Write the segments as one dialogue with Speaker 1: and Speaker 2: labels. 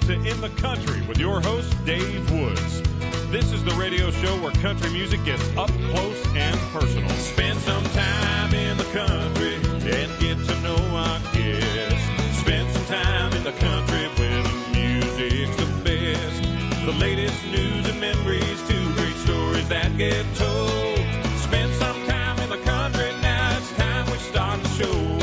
Speaker 1: to In the Country with your host, Dave Woods. This is the radio show where country music gets up close and personal. Spend some time in the country and get to know our guests. Spend some time in the country where the music's the best. The latest news and memories, two great stories that get told. Spend some time in the country, now it's time we start the show.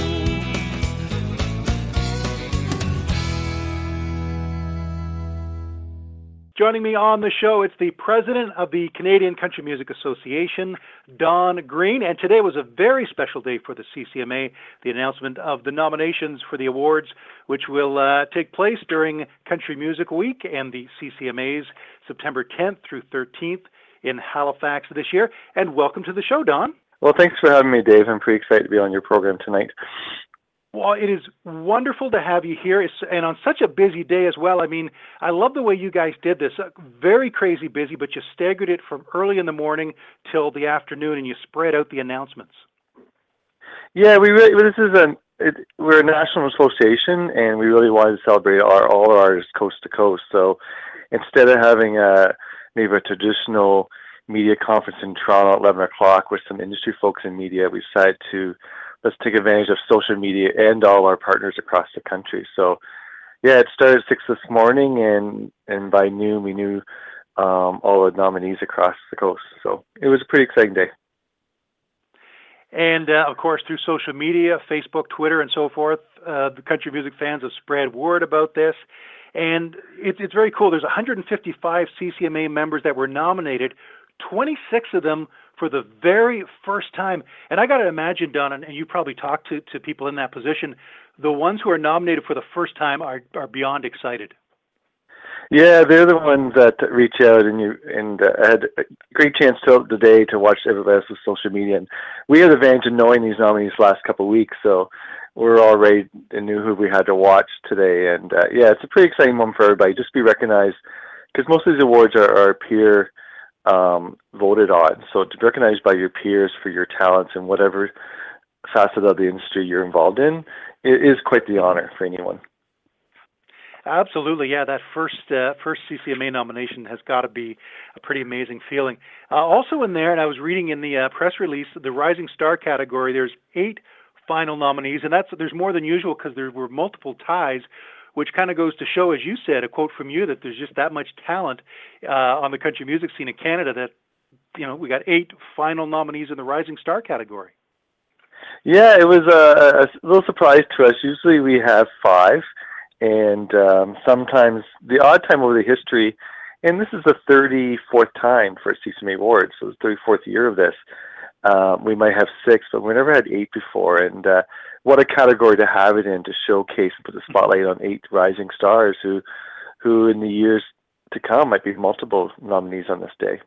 Speaker 2: Joining me on the show, it's the president of the Canadian Country Music Association, Don Green. And today was a very special day for the CCMA, the announcement of the nominations for the awards, which will take place during Country Music Week and the CCMA's September 10th through 13th in Halifax this year. And welcome to the show, Don.
Speaker 3: Well, thanks for having me, Dave. I'm pretty excited to be on your program tonight.
Speaker 2: Well, it is wonderful to have you here, and on such a busy day as well. I mean, I love the way you guys did this. Very crazy busy, but you staggered it from early in the morning till the afternoon, and you spread out the announcements. Yeah,
Speaker 3: we're a national association, and we really wanted to celebrate all our artists coast to coast. So instead of having maybe a traditional media conference in Toronto at 11 o'clock with some industry folks in media, we decided to let's take advantage of social media and all our partners across the country. So, yeah, it started at 6 this morning, and by noon we knew all the nominees across the coast. So it was a pretty exciting day.
Speaker 2: And, of course, through social media, Facebook, Twitter, and so forth, the country music fans have spread word about this. And it's very cool. There's 155 CCMA members that were nominated, 26 of them for the very first time. And I got to imagine, Don, and you probably talked to people in that position, the ones who are nominated for the first time are beyond excited.
Speaker 3: Yeah, they're the ones that reach out, and I had a great chance throughout the day to watch everybody else's social media. And we had the advantage of knowing these nominees the last couple of weeks, so we're all ready and knew who we had to watch today. And yeah, it's a pretty exciting moment for everybody, just to be recognized, because most of these awards are peer voted on. So to be recognized by your peers for your talents in whatever facet of the industry you're involved in, it is quite the honor for anyone.
Speaker 2: Absolutely, yeah. That first CCMA nomination has got to be a pretty amazing feeling. Also in there, and I was reading in the press release, the Rising Star category, there's 8 final nominees, and there's more than usual because there were multiple ties, which kind of goes to show, as you said, a quote from you, that there's just that much talent on the country music scene in Canada that, we got 8 final nominees in the Rising Star category.
Speaker 3: Yeah, it was a little surprise to us. Usually we have 5, and sometimes the odd time over the history, and this is the 34th time for CCMA Awards, so it's the 34th year of this. We might have 6, but we never had 8 before, and what a category to have it in, to showcase and put the spotlight on 8 rising stars who in the years to come might be multiple nominees on this day.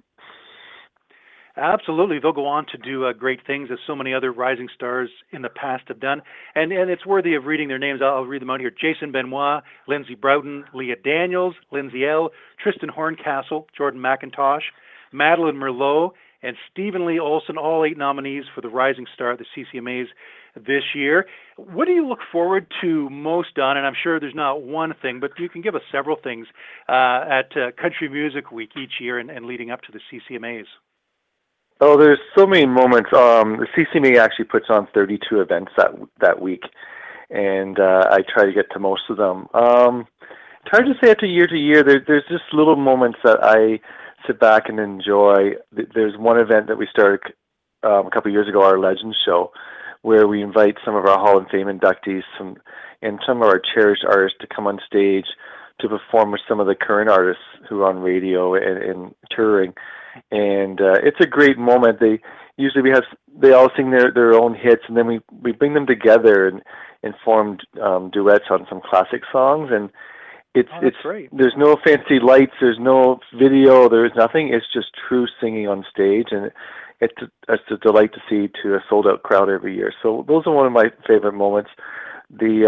Speaker 2: Absolutely. They'll go on to do great things, as so many other rising stars in the past have done. And it's worthy of reading their names. I'll read them out here. Jason Benoit, Lindsey Broughton, Leah Daniels, Lindsay Ell, Tristan Horncastle, Jordan McIntosh, Madeline Merlot, and Stephen Lee Olson, all 8 nominees for the Rising Star at the CCMAs this year. What do you look forward to most, Don? And I'm sure there's not one thing, but you can give us several things at Country Music Week each year and leading up to the CCMAs.
Speaker 3: Oh, there's so many moments. The CCMA actually puts on 32 events that week, and I try to get to most of them. It's hard to say after year to year. There's just little moments that I sit back and enjoy. There's one event that we started a couple of years ago, our Legends Show, where we invite some of our Hall of Fame inductees and some of our cherished artists to come on stage to perform with some of the current artists who are on radio and touring. And it's a great moment. They all sing their own hits, and then we bring them together and form duets on some classic songs. And it's
Speaker 2: great.
Speaker 3: There's no fancy lights, there's no video, there's nothing. It's just true singing on stage, and it's a delight to see to a sold out crowd every year. So those are one of my favorite moments. It's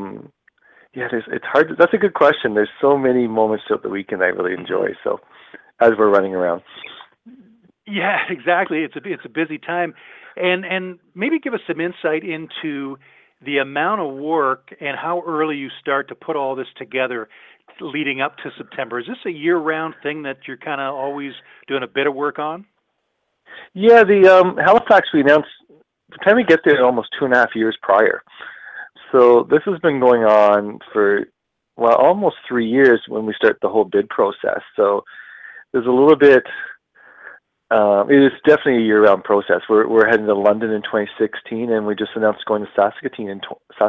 Speaker 3: hard. That's a good question. There's so many moments throughout the weekend I really enjoy. So as we're running around.
Speaker 2: Yeah, exactly. It's a busy time, and maybe give us some insight into the amount of work and how early you start to put all this together leading up to September. Is this a year-round thing that you're kind of always doing a bit of work on?
Speaker 3: Yeah, the Halifax, we announced, by the time we get there, almost 2.5 years prior. So this has been going on for, well, almost 3 years when we start the whole bid process. So there's a little bit, it is definitely a year-round process. We're heading to London in 2016, and we just announced going to Saskatoon in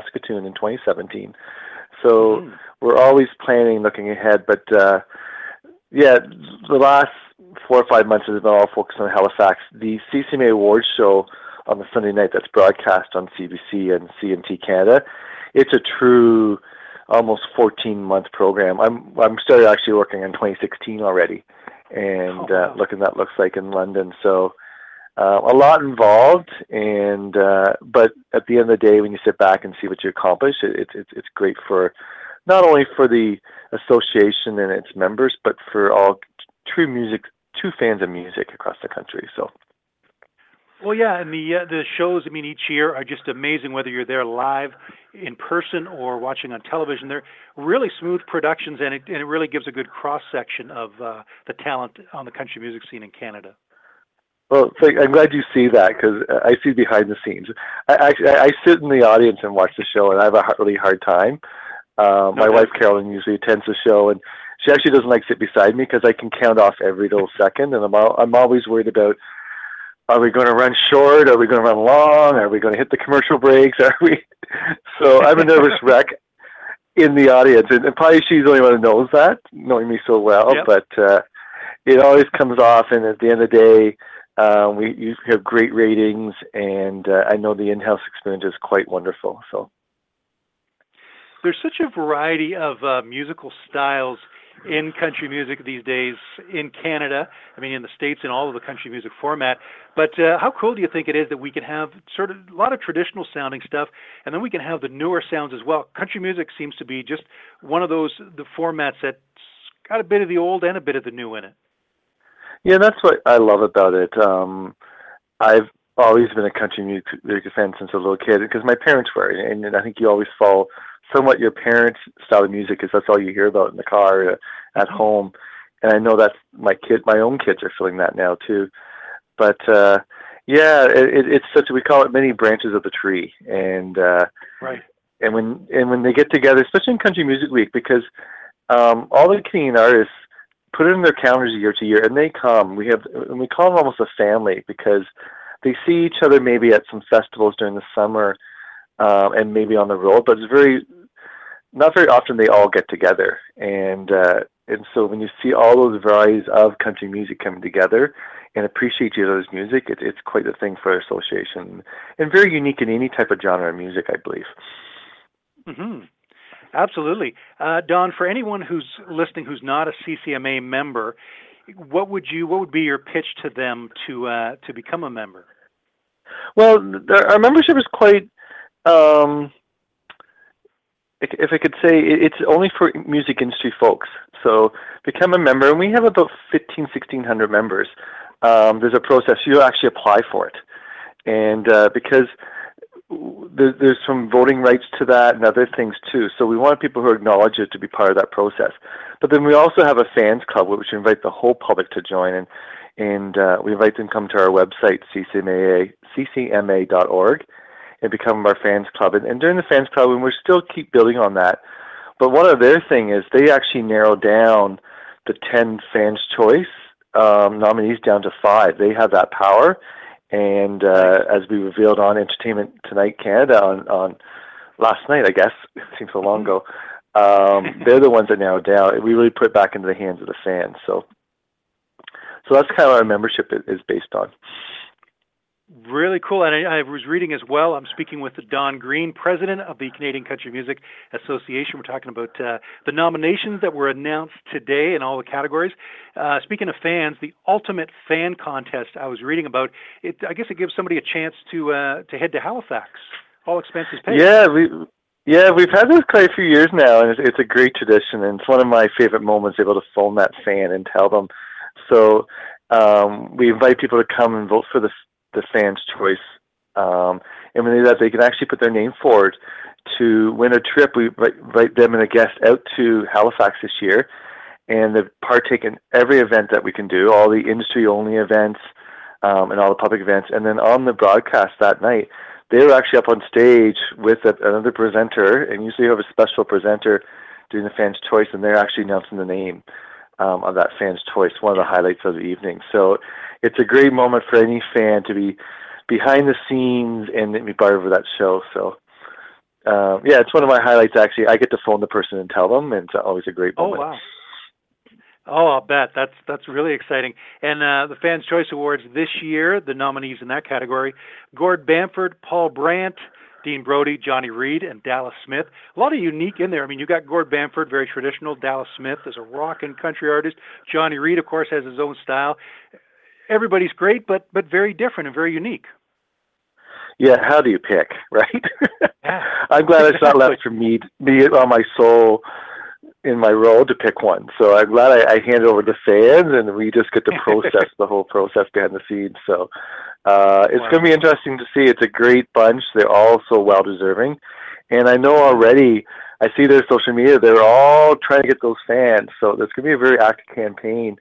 Speaker 3: 2017. So we're always planning, looking ahead. But yeah, the last 4 or 5 months has been all focused on Halifax. The CCMA Awards show on the Sunday night that's broadcast on CBC and CMT Canada, it's a true almost 14-month program. I'm started actually working on 2016 already, and looking what that looks like in London. So a lot involved, and but at the end of the day, when you sit back and see what you accomplish, it's great for not only for the association and its members, but for all true fans of music across the country. So.
Speaker 2: Well, yeah, and the shows, I mean, each year are just amazing, whether you're there live, in person, or watching on television. They're really smooth productions, and it really gives a good cross-section of the talent on the country music scene in Canada.
Speaker 3: Well, I'm glad you see that, because I see behind the scenes. I sit in the audience and watch the show, and I have a really hard time. My wife, Carolyn, usually attends the show, and she actually doesn't like to sit beside me because I can count off every little second, and I'm always worried about, are we going to run short? Are we going to run long? Are we going to hit the commercial breaks? Are we? So I'm a nervous wreck in the audience, and probably she's the only one who knows that, knowing me so well. Yep. But it always comes off, and at the end of the day, we have great ratings, and I know the in-house experience is quite wonderful. So
Speaker 2: there's such a variety of musical styles in country music these days in Canada, I mean in the States, in all of the country music format. But how cool do you think it is that we can have sort of a lot of traditional sounding stuff, and then we can have the newer sounds as well? Country music seems to be just one of the formats that's got a bit of the old and a bit of the new in it.
Speaker 3: Yeah, that's what I love about it. I've always been a country music fan since a little kid, because my parents were, and I think you always follow somewhat your parents' style of music, because that's all you hear about in the car, at home. And I know that's my own kids are feeling that now too. But yeah, it's such we call it many branches of the tree, and
Speaker 2: right.
Speaker 3: And when they get together, especially in Country Music Week, because all the Canadian artists put it in their calendars year to year, and they come. We call them almost a family, because they see each other maybe at some festivals during the summer, and maybe on the road, but it's not very often they all get together. And so when you see all those varieties of country music coming together and appreciate each other's music, it's quite a thing for our association, and very unique in any type of genre of music, I believe.
Speaker 2: Mm-hmm. Absolutely. Don, for anyone who's listening who's not a CCMA member, what would be your pitch to them to become a member?
Speaker 3: Well, our membership is quite, if I could say, it's only for music industry folks. So become a member, and we have about 1,600 members. There's a process. You actually apply for it. And because there's some voting rights to that and other things too. So we want people who acknowledge it to be part of that process. But then we also have a fans club, which we invite the whole public to join, and we invite them to come to our website, ccma.org, and become our fans club. And during the fans club, and we're still keep building on that. But one of their thing is they actually narrow down the 10 fans choice nominees down to 5. They have that power. And as we revealed on Entertainment Tonight Canada on last night, I guess, it seems so long ago, they're the ones that narrow down. We really put it back into the hands of the fans. So that's kind of what our membership is based on.
Speaker 2: Really cool. And I was reading as well, I'm speaking with Don Green, president of the Canadian Country Music Association. We're talking about the nominations that were announced today in all the categories. Speaking of fans, the Ultimate Fan Contest I was reading about, I guess it gives somebody a chance to head to Halifax. All expenses paid.
Speaker 3: Yeah, we've had this quite a few years now, and it's a great tradition, and it's one of my favorite moments, able to phone that fan and tell them. So we invite people to come and vote for the fans' choice, and when they do that, they can actually put their name forward to win a trip. We invite them and a guest out to Halifax this year, and they've partaken in every event that we can do, all the industry-only events and all the public events. And then on the broadcast that night, they were actually up on stage with another presenter, and usually you have a special presenter doing the Fan's Choice, and they're actually announcing the name of that Fan's Choice, one of the highlights of the evening. So it's a great moment for any fan to be behind the scenes and be part of that show. So, yeah, it's one of my highlights, actually. I get to phone the person and tell them, and it's always a great moment.
Speaker 2: Oh, wow. Oh, I'll bet. That's really exciting. And the Fans' Choice Awards this year, the nominees in that category, Gord Bamford, Paul Brandt, Dean Brody, Johnny Reid, and Dallas Smith. A lot of unique in there. I mean, you got Gord Bamford, very traditional. Dallas Smith is a rock and country artist. Johnny Reid, of course, has his own style. Everybody's great, but very different and very unique.
Speaker 3: Yeah, how do you pick, right?
Speaker 2: Yeah,
Speaker 3: I'm glad it's not left for me on my soul in my role to pick one. So I'm glad I hand it over to fans, and we just get to process the whole process behind the scenes. So it's going to be interesting to see. It's a great bunch. They're all so well-deserving. And I know already, I see their social media, they're all trying to get those fans. So there's going to be a very active campaign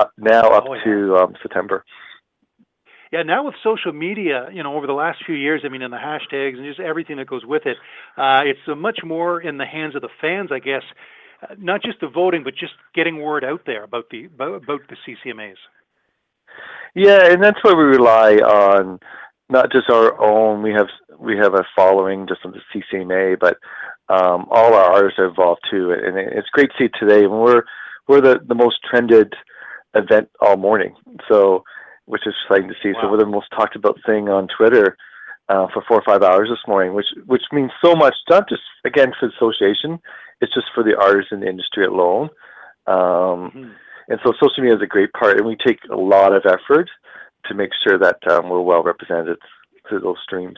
Speaker 3: to September.
Speaker 2: Yeah, now with social media, over the last few years, I mean, and the hashtags and just everything that goes with it, it's much more in the hands of the fans, I guess, not just the voting, but just getting word out there about the CCMAs.
Speaker 3: Yeah, and that's why we rely on not just our own. We have a following just on the CCMA, but all our artists are involved too. And it's great to see today. We're the most trended event all morning, so which is exciting to see. Wow. So we're the most talked about thing on Twitter for 4 or 5 hours this morning, which means so much, not just, again, for the association, it's just for the artists in the industry alone. And so social media is a great part, and we take a lot of effort to make sure that we're well represented through those streams.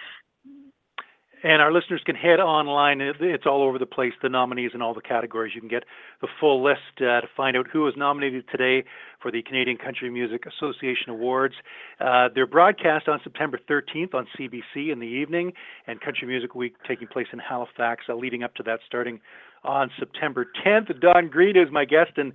Speaker 2: And our listeners can head online. It's all over the place, the nominees in all the categories. You can get the full list to find out who was nominated today for the Canadian Country Music Association Awards. They're broadcast on September 13th on CBC in the evening, and Country Music Week taking place in Halifax, leading up to that starting on September 10th. Don Green is my guest, and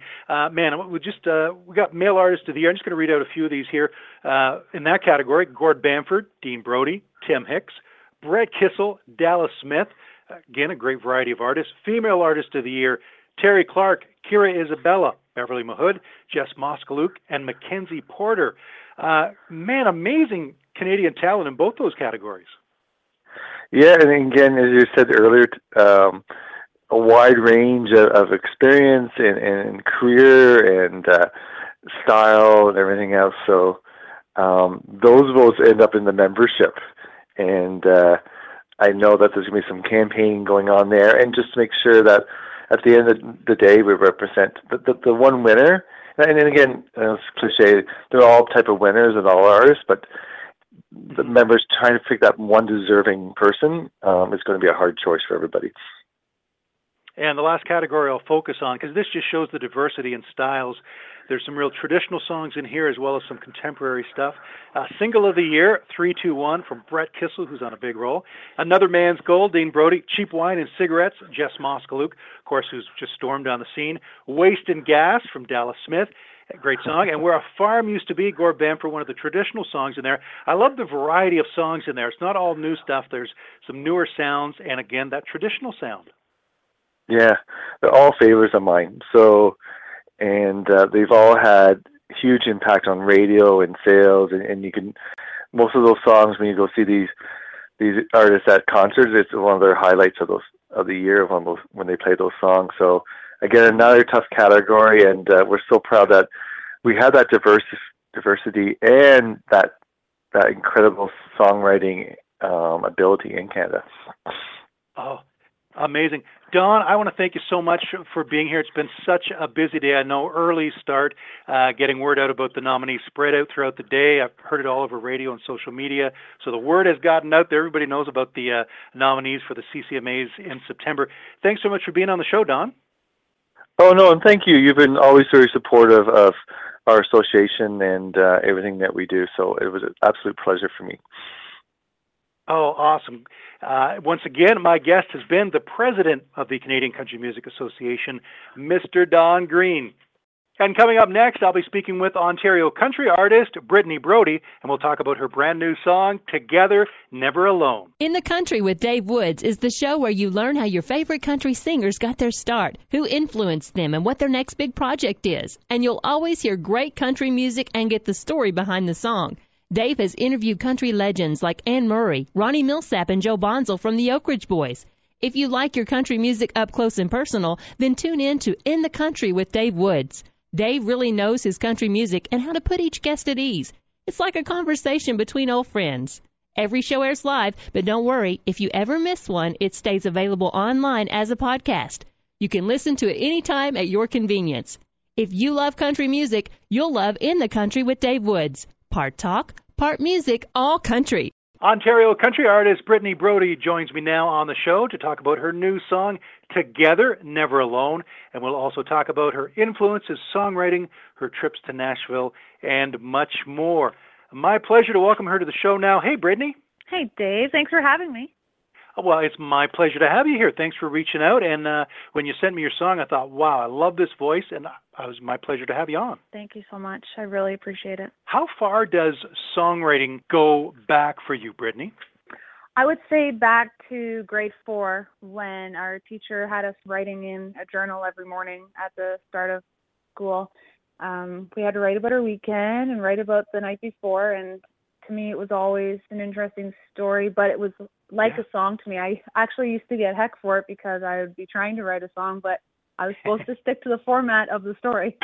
Speaker 2: we got Male Artist of the Year. I'm just going to read out a few of these here. In that category, Gord Bamford, Dean Brody, Tim Hicks, Brett Kissel, Dallas Smith, again, a great variety of artists. Female Artist of the Year, Terry Clark, Kira Isabella, Beverly Mahood, Jess Moskaluk, and Mackenzie Porter. Amazing Canadian talent in both those categories.
Speaker 3: Yeah, and again, as you said earlier, a wide range of experience and career and style and everything else. So those votes end up in the membership. And I know that there's going to be some campaigning going on there, and just to make sure that at the end of the day we represent the one winner. And then again, it's cliche, they're all type of winners and all artists, but the members trying to pick that one deserving person is going to be a hard choice for everybody.
Speaker 2: And the last category I'll focus on, because this just shows the diversity in styles. There's some real traditional songs in here as well as some contemporary stuff. Single of the Year, 321 from Brett Kissel, who's on a big roll. Another Man's Goal, Dean Brody. Cheap Wine and Cigarettes, Jess Moskaluk, of course, who's just stormed on the scene. Waste and Gas from Dallas Smith. Great song. And Where a Farm Used to Be, Gord Bamford, one of the traditional songs in there. I love the variety of songs in there. It's not all new stuff. There's some newer sounds, and again, that traditional sound.
Speaker 3: Yeah, they're all favorites of mine. So, and they've all had huge impact on radio and sales, and you can, most of those songs, when you go see these artists at concerts, it's one of their highlights of the year when they play those songs. So again, another tough category, and we're so proud that we have that diversity and that incredible songwriting ability in Canada.
Speaker 2: Oh, amazing. Don, I want to thank you so much for being here. It's been such a busy day. I know early start, getting word out about the nominees spread out throughout the day. I've heard it all over radio and social media. So the word has gotten out there. Everybody knows about the nominees for the CCMAs in September. Thanks so much for being on the show, Don.
Speaker 3: Oh, no, and thank you. You've been always very supportive of our association and everything that we do. So it was an absolute pleasure for me.
Speaker 2: Oh, awesome. Once again, my guest has been the president of the Canadian Country Music Association, Mr. Don Green. And coming up next, I'll be speaking with Ontario country artist Brittany Brody, and we'll talk about her brand new song, Together, Never Alone.
Speaker 4: In the Country with Dave Woods is the show where you learn how your favorite country singers got their start, who influenced them, and what their next big project is. And you'll always hear great country music and get the story behind the song. Dave has interviewed country legends like Anne Murray, Ronnie Millsap, and Joe Bonzel from the Oak Ridge Boys. If you like your country music up close and personal, then tune in to In the Country with Dave Woods. Dave really knows his country music and how to put each guest at ease. It's like a conversation between old friends. Every show airs live, but don't worry, if you ever miss one, it stays available online as a podcast. You can listen to it anytime at your convenience. If you love country music, you'll love In the Country with Dave Woods. Part talk, part music, all country.
Speaker 2: Ontario country artist Brittany Brody joins me now on the show to talk about her new song, Together, Never Alone, and we'll also talk about her influences, songwriting, her trips to Nashville, and much more. My pleasure to welcome her to the show now. Hey, Brittany.
Speaker 5: Hey, Dave. Thanks for having me.
Speaker 2: Well, it's my pleasure to have you here. Thanks for reaching out. And when you sent me your song, I thought, wow, I love this voice, and it was my pleasure to have you on.
Speaker 5: Thank you so much. I really appreciate it.
Speaker 2: How far does songwriting go back for you, Brittany?
Speaker 5: I would say back to grade 4 when our teacher had us writing in a journal every morning at the start of school. We had to write about our weekend and write about the night before, and to me it was always an interesting story, but it was like a song to me. I actually used to get heck for it because I would be trying to write a song, but I was supposed to stick to the format of the story.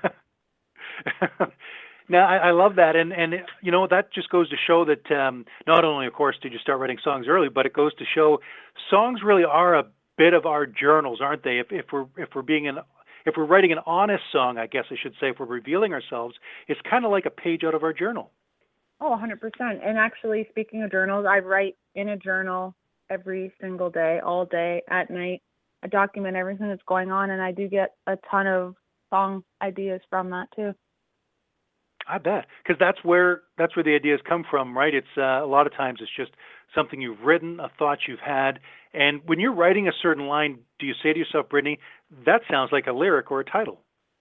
Speaker 2: Now, I love that, and you know, that just goes to show that not only, of course, did you start writing songs early, but it goes to show songs really are a bit of our journals, aren't they? If we're writing an honest song, I guess I should say, if we're revealing ourselves, it's kind of like a page out of our journal.
Speaker 5: Oh, 100%. And actually, speaking of journals, I write in a journal every single day, all day, at night. I document everything that's going on, and I do get a ton of song ideas from that too.
Speaker 2: I bet, because that's where the ideas come from, right? It's a lot of times it's just something you've written, a thought you've had, and when you're writing a certain line, do you say to yourself, Brittany, that sounds like a lyric or a title?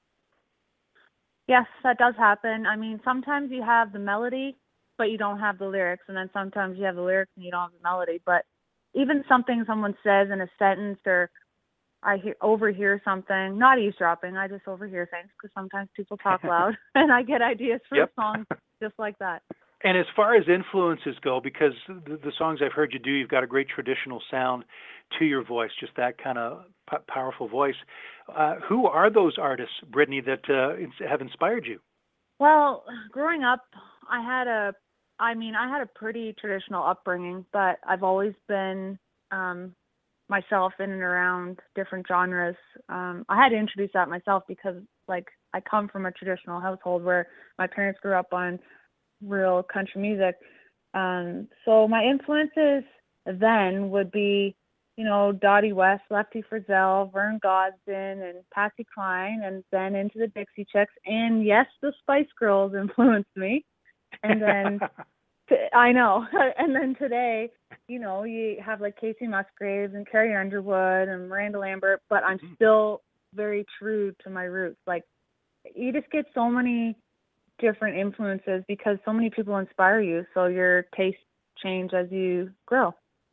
Speaker 5: Yes, that does happen. I mean, sometimes you have the melody, but you don't have the lyrics, and then sometimes you have the lyrics and you don't have the melody. But even something someone says in a sentence, or I overhear something, not eavesdropping, I just overhear things because sometimes people talk loud, and I get ideas for a song just like that.
Speaker 2: And as far as influences go, because the songs I've heard you do, you've got a great traditional sound to your voice, just that kind of powerful voice. Who are those artists, Brittany, that have inspired you?
Speaker 5: Well, growing up, I had a pretty traditional upbringing, but I've always been myself in and around different genres. I had to introduce that myself because, like, I come from a traditional household where my parents grew up on real country music. So my influences then would be, you know, Dottie West, Lefty Frizzell, Vern Gosdin, and Patsy Cline, and then into the Dixie Chicks. And yes, the Spice Girls influenced me. And then, I know. And then today, you know, you have like Casey Musgraves and Carrie Underwood and Miranda Lambert, but I'm still very true to my roots. Like, you just get so many different influences because so many people inspire you, so your tastes change as you grow.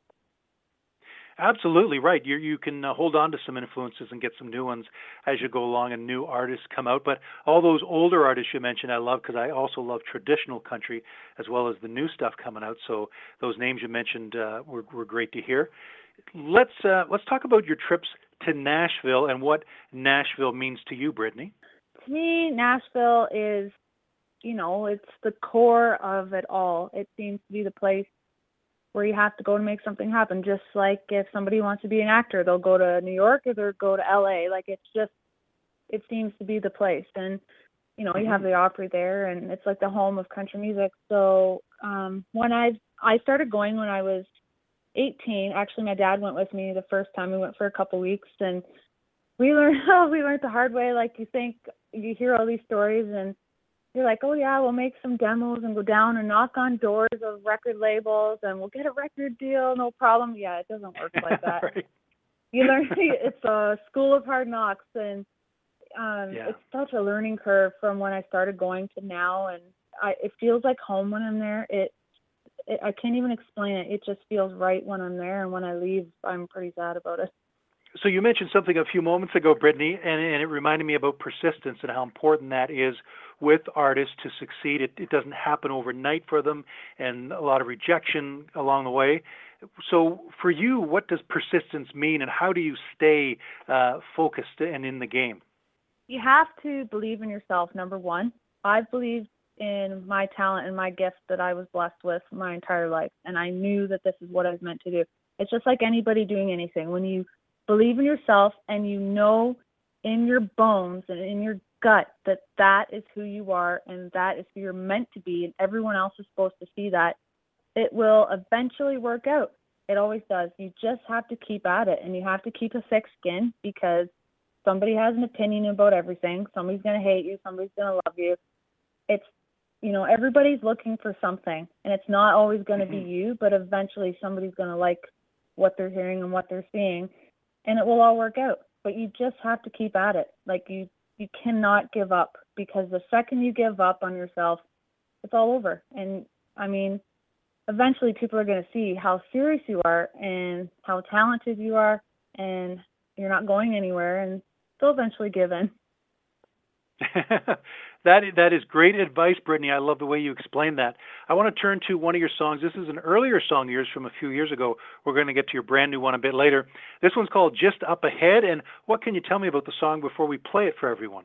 Speaker 2: Absolutely right. You can hold on to some influences and get some new ones as you go along and new artists come out. But all those older artists you mentioned I love because I also love traditional country as well as the new stuff coming out. So those names you mentioned were great to hear. Let's talk about your trips to Nashville and what Nashville means to you, Brittany.
Speaker 5: To me, Nashville is, you know, it's the core of it all. It seems to be the place where you have to go to make something happen. Just like if somebody wants to be an actor, they'll go to New York or they'll go to LA. Like, it seems to be the place. And, you know, you have the Opry there, and it's like the home of country music. So when I started going when I was 18, actually my dad went with me the first time. We went for a couple weeks, and we learned the hard way. Like, you hear all these stories, and you're like, oh yeah, we'll make some demos and go down and knock on doors of record labels and we'll get a record deal, no problem. Yeah, it doesn't work like that.
Speaker 2: Right.
Speaker 5: You learn it's a school of hard knocks, and it's such a learning curve from when I started going to now, and it feels like home when I'm there. I can't even explain it. It just feels right when I'm there, and when I leave, I'm pretty sad about it.
Speaker 2: So you mentioned something a few moments ago, Brittany, and it reminded me about persistence and how important that is with artists to succeed. It doesn't happen overnight for them, and a lot of rejection along the way. So for you, what does persistence mean, and how do you stay focused and in the game?
Speaker 5: You have to believe in yourself, number one. I've believed in my talent and my gift that I was blessed with my entire life, and I knew that this is what I was meant to do. It's just like anybody doing anything. When you believe in yourself and you know in your bones and in your gut that that is who you are and that is who you're meant to be, and everyone else is supposed to see that, it will eventually work out. It always does. You just have to keep at it, and you have to keep a thick skin, because somebody has an opinion about everything. Somebody's going to hate you. Somebody's going to love you. It's, everybody's looking for something, and it's not always going to be you, but eventually somebody's going to like what they're hearing and what they're seeing, and it will all work out. But you just have to keep at it. Like, you cannot give up, because the second you give up on yourself, it's all over. And I mean, eventually people are going to see how serious you are and how talented you are, and you're not going anywhere, and they'll eventually give in.
Speaker 2: That is great advice, Brittany. I love the way you explained that. I want to turn to one of your songs. This is an earlier song of yours from a few years ago. We're going to get to your brand new one a bit later. This one's called Just Up Ahead. And what can you tell me about the song before we play it for everyone?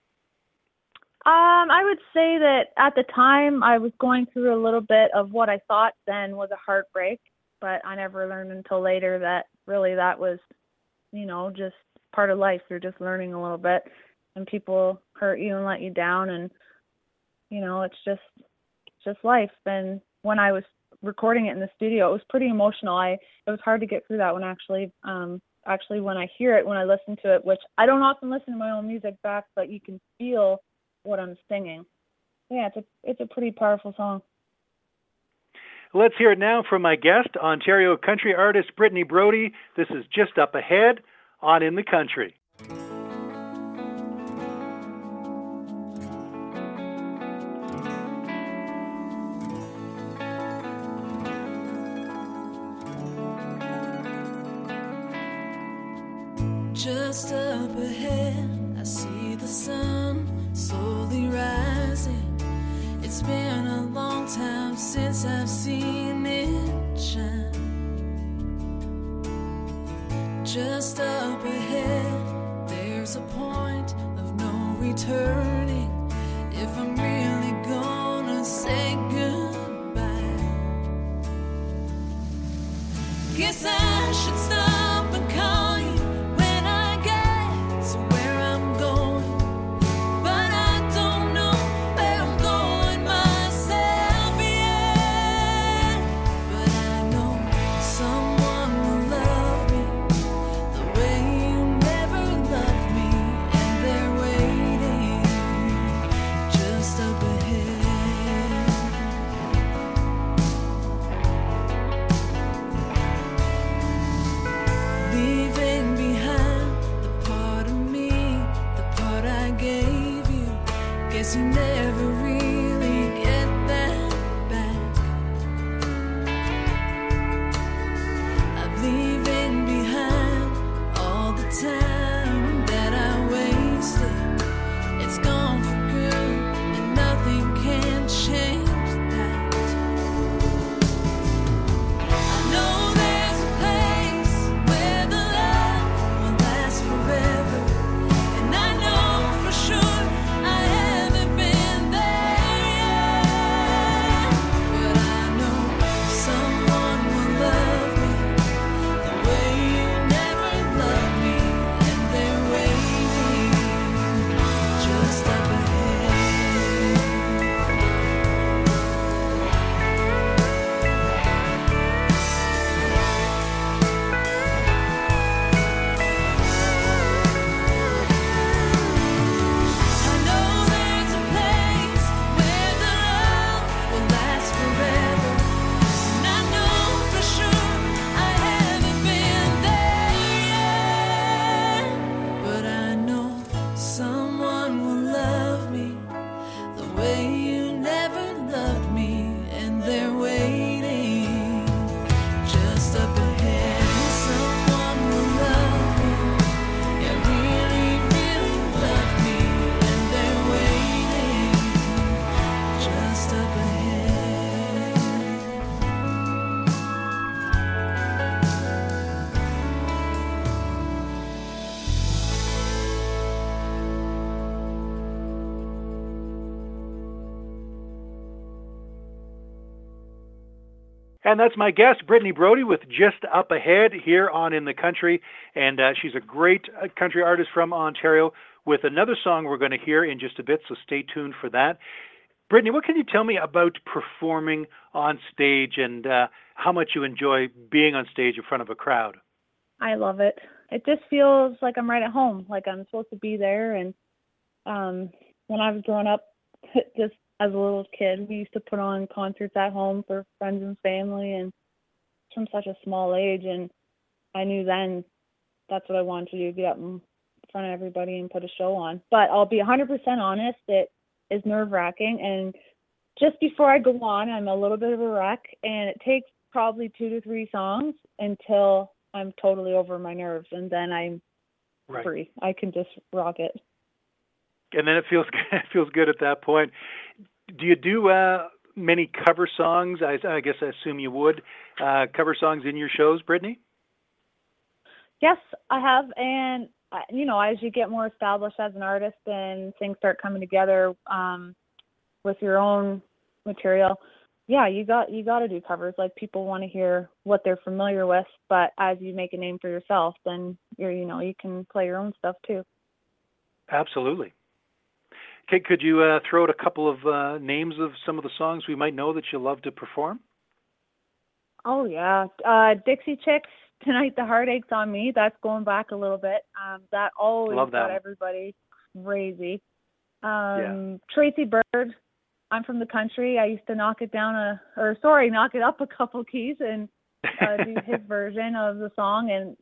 Speaker 5: I would say that at the time I was going through a little bit of what I thought then was a heartbreak, but I never learned until later that really that was, just part of life. You're just learning a little bit, and people hurt you and let you down, and it's just life. And when I was recording it in the studio, it was pretty emotional. It was hard to get through that one, actually. Actually, when I hear it, when I listen to it, which I don't often listen to my own music back, but you can feel what I'm singing. Yeah, it's a pretty powerful song.
Speaker 2: Let's hear it now from my guest, Ontario country artist Brittany Brody. This is Just Up Ahead on In the Country.
Speaker 6: Just up ahead, I see the sun slowly rising. It's been a long time since I've seen it shine. Just up ahead, there's a point of no returning. If I'm really gonna say goodbye, guess I should stop and call you when I get to where I'm going. But I don't know where I'm going myself yet. But I know someone will love me the way you never loved me, and they're waiting just up ahead.
Speaker 2: And that's my guest, Brittany Brody, with Just Up Ahead here on In the Country. And she's a great country artist from Ontario with another song we're going to hear in just a bit, so stay tuned for that. Brittany, what can you tell me about performing on stage and how much you enjoy being on stage in front of a crowd?
Speaker 5: I love it. It just feels like I'm right at home, like I'm supposed to be there. And when I was growing up, just as a little kid, we used to put on concerts at home for friends and family, and from such a small age. And I knew then that's what I wanted to do, get up in front of everybody and put a show on. But I'll be 100% honest, it is nerve-wracking. And just before I go on, I'm a little bit of a wreck, and it takes probably 2 to 3 songs until I'm totally over my nerves, and then I'm free. I can just rock it.
Speaker 2: And then it feels good at that point. Do you do many cover songs? I guess I assume you would. Cover songs in your shows, Brittany?
Speaker 5: Yes, I have. And, as you get more established as an artist and things start coming together with your own material, yeah, you got to do covers. Like, people want to hear what they're familiar with, but as you make a name for yourself, then you can play your own stuff too.
Speaker 2: Absolutely. Okay, could you throw out a couple of names of some of the songs we might know that you love to perform?
Speaker 5: Oh, yeah. Dixie Chicks, Tonight the Heartache's on Me. That's going back a little bit. That always got everybody crazy. Tracy Bird, I'm from the country. I used to knock it up a couple keys and do his version of the song. And,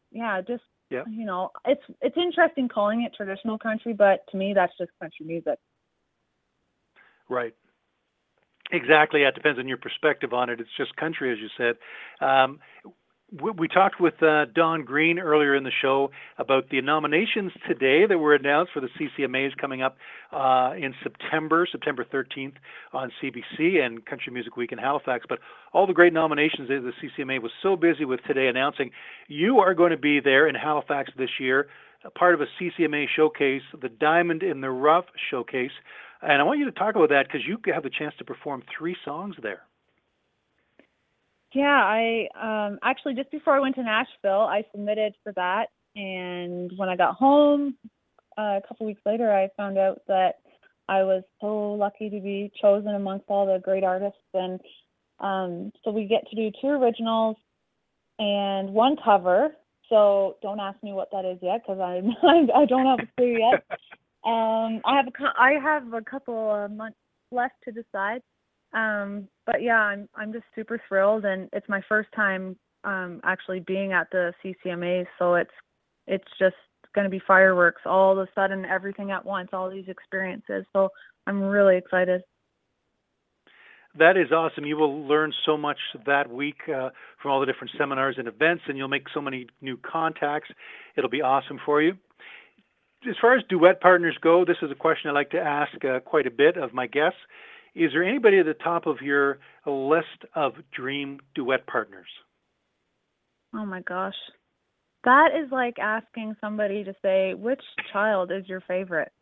Speaker 5: it's interesting calling it traditional country, but to me, that's just country music.
Speaker 2: Right. Exactly. It depends on your perspective on it. It's just country, as you said. We talked with Don Green earlier in the show about the nominations today that were announced for the CCMAs coming up in September 13th on CBC and Country Music Week in Halifax. But all the great nominations that the CCMA was so busy with today announcing, you are going to be there in Halifax this year, a part of a CCMA showcase, the Diamond in the Rough showcase. And I want you to talk about that because you have the chance to perform 3 songs there.
Speaker 5: Yeah, I actually, just before I went to Nashville, I submitted for that. And when I got home a couple weeks later, I found out that I was so lucky to be chosen amongst all the great artists. And so we get to do 2 originals and 1 cover. So don't ask me what that is yet, because I don't have a clue yet. I have a couple of months left to decide. But yeah, I'm just super thrilled, and it's my first time actually being at the CCMA, so it's just going to be fireworks all of a sudden, everything at once, all these experiences. So I'm really excited.
Speaker 2: That is awesome. You will learn so much that week from all the different seminars and events, and you'll make so many new contacts. It'll be awesome for you. As far as duet partners go, this is a question I like to ask quite a bit of my guests. Is there anybody at the top of your list of dream duet partners?
Speaker 5: Oh my gosh. That is like asking somebody to say, which child is your favorite?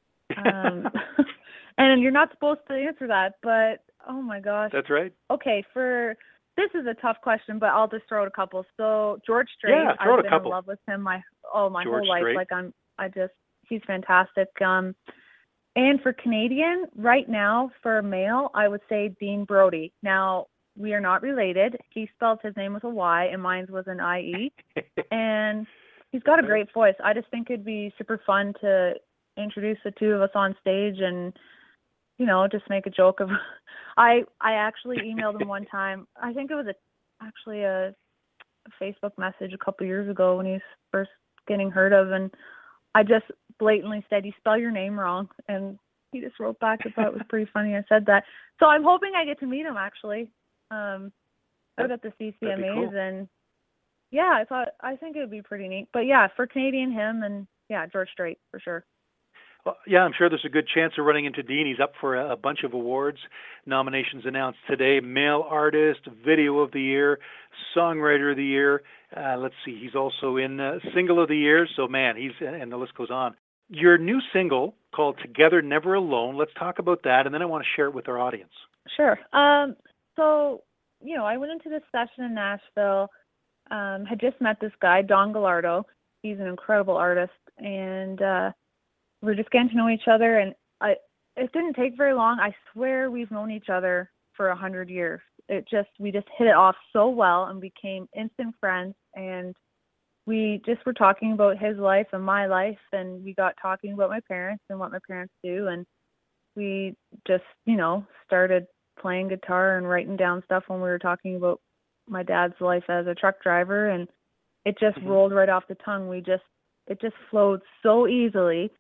Speaker 5: And you're not supposed to answer that, but oh my gosh.
Speaker 2: That's right.
Speaker 5: Okay, this is a tough question, but I'll just throw out a couple. So George Strait, I've been in love with him my whole life. Like he's fantastic. And for Canadian, right now, for male, I would say Dean Brody. Now, we are not related. He spelled his name with a Y, and mine was an I-E. And he's got a great voice. I just think it'd be super fun to introduce the 2 of us on stage and, just make a joke of... I actually emailed him one time. I think it was actually a Facebook message a couple years ago when he was first getting heard of, and I just blatantly said, "You spell your name wrong," and he just wrote back. I thought it was pretty funny I said that. So I'm hoping I get to meet him actually out at the CCMAs, cool. And yeah, I think it would be pretty neat. But yeah, for Canadian, him, and yeah, George Strait for sure.
Speaker 2: Well, yeah, I'm sure there's a good chance of running into Dean. He's up for a bunch of awards. Nominations announced today: Male Artist, Video of the Year, Songwriter of the Year. Let's see, he's also in Single of the Year. So man, and the list goes on. Your new single called Together Never Alone. Let's talk about that, and then I want to share it with our audience.
Speaker 5: Sure. So I went into this session in Nashville, had just met this guy, Don Gallardo. He's an incredible artist, and we're just getting to know each other, and it didn't take very long. I swear we've known each other for 100 years. We just hit it off so well and became instant friends, and we just were talking about his life and my life, and we got talking about my parents and what my parents do, and we just, started playing guitar and writing down stuff when we were talking about my dad's life as a truck driver, and it just rolled right off the tongue. It just flowed so easily.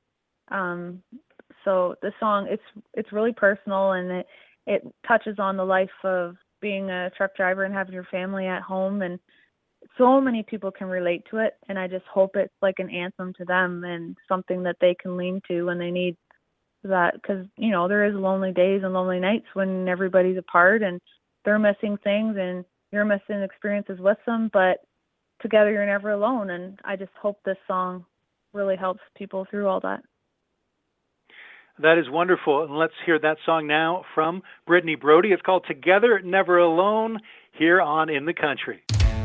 Speaker 5: So the song, it's really personal, and it touches on the life of being a truck driver and having your family at home, and so many people can relate to it, and I just hope it's like an anthem to them and something that they can lean to when they need that, because there is lonely days and lonely nights when everybody's apart and they're missing things and you're missing experiences with them, but together you're never alone, and I just hope this song really helps people through all that.
Speaker 2: That is wonderful. And let's hear that song now from Brittany Brody. It's called Together, Never Alone, here on In the Country.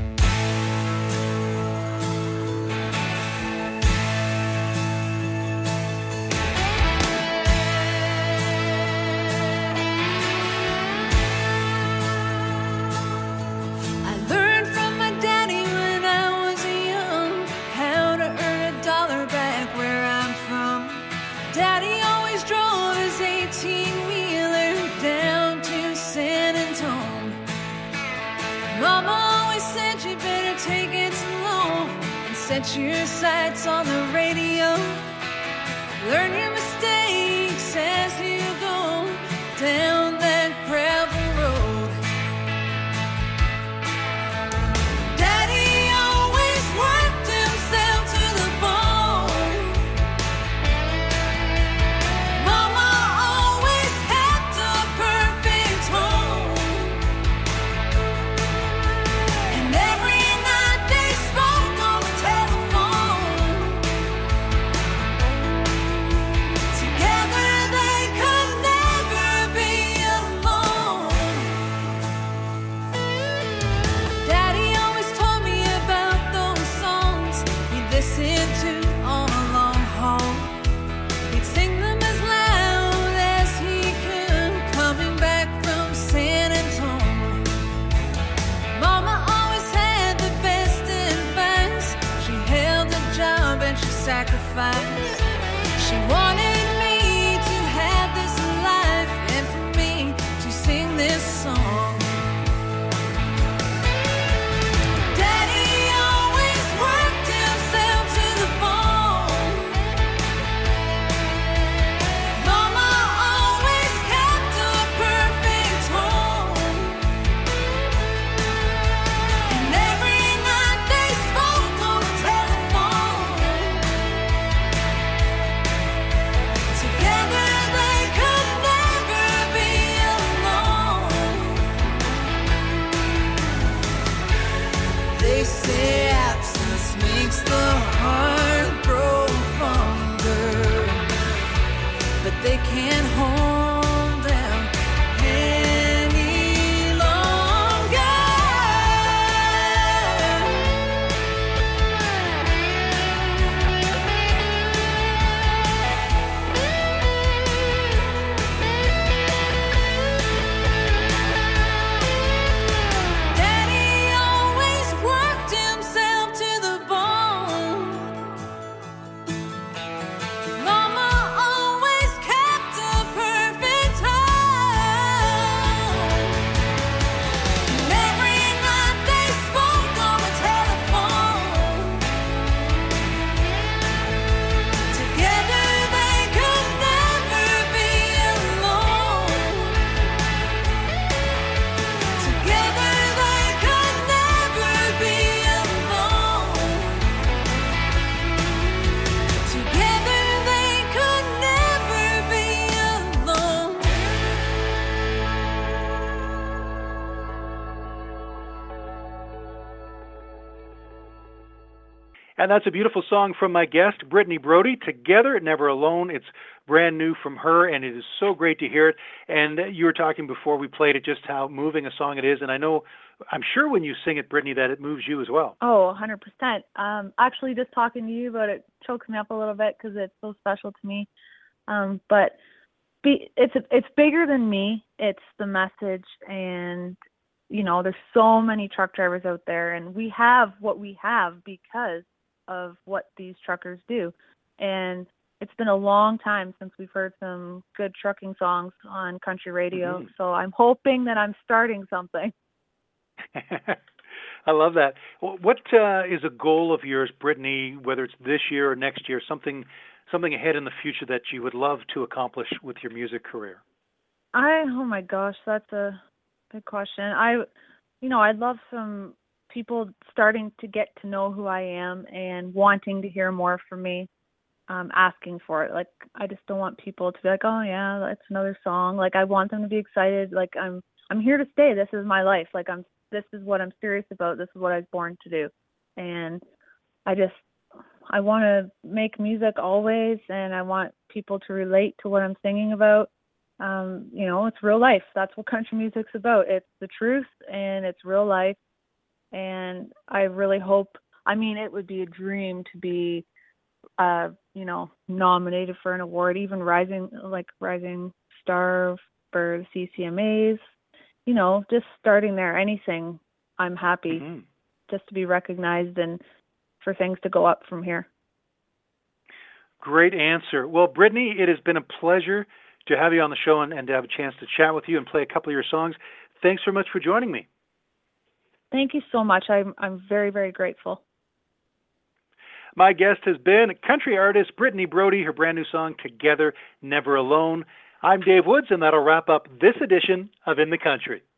Speaker 6: Set your sights on the radio. Learn your mistakes as you go down that gravel road. Daddy always worked himself to the bone. Mama always kept a perfect home. And every night they spoke on the telephone. Together they could never be alone. Daddy always told me about those songs he'd listen to on a long haul. He'd sing them as loud as he could, coming back from San Antonio. Mama always had the best advice. She held a job and she sacrificed. She wanted me to have this life and for me to sing this song. Daddy always worked himself to the bone. Mama always kept a perfect home. And every night they spoke on the telephone. Together they could never be alone. They say absence makes the heart grow fonder, but they can't hold them any longer. Daddy always worked himself to the bone. Mama always kept a perfect
Speaker 2: And that's a beautiful song from my guest, Brittany Brody, Together, Never Alone. It's brand new from her, and it is so great to hear it. And you were talking before we played it just how moving a song it is. And I'm sure when you sing it, Brittany, that it moves you as well.
Speaker 5: Oh, 100%. Actually, just talking to you about it chokes me up a little bit because it's so special to me. But it's bigger than me. It's the message, and there's so many truck drivers out there, and we have what we have because of what these truckers do. And it's been a long time since we've heard some good trucking songs on country radio. Mm-hmm. So I'm hoping that I'm starting something.
Speaker 2: I love that. What is a goal of yours, Brittany, whether it's this year or next year, something ahead in the future that you would love to accomplish with your music career?
Speaker 5: Oh my gosh, that's a good question. I'd love some people starting to get to know who I am and wanting to hear more from me, asking for it. Like, I just don't want people to be like, oh yeah, that's another song. Like, I want them to be excited. Like, I'm here to stay. This is my life. Like, this is what I'm serious about. This is what I was born to do. And I want to make music always, and I want people to relate to what I'm singing about. It's real life. That's what country music's about. It's the truth, and it's real life. And I really hope, it would be a dream to be, nominated for an award, even rising star for the CCMAs, just starting there, anything. I'm happy just to be recognized and for things to go up from here.
Speaker 2: Great answer. Well, Brittany, it has been a pleasure to have you on the show and to have a chance to chat with you and play a couple of your songs. Thanks so much for joining me.
Speaker 5: Thank you so much. I'm very, very grateful.
Speaker 2: My guest has been country artist Brittany Brody, her brand new song, Together, Never Alone. I'm Dave Woods, and that'll wrap up this edition of In the Country.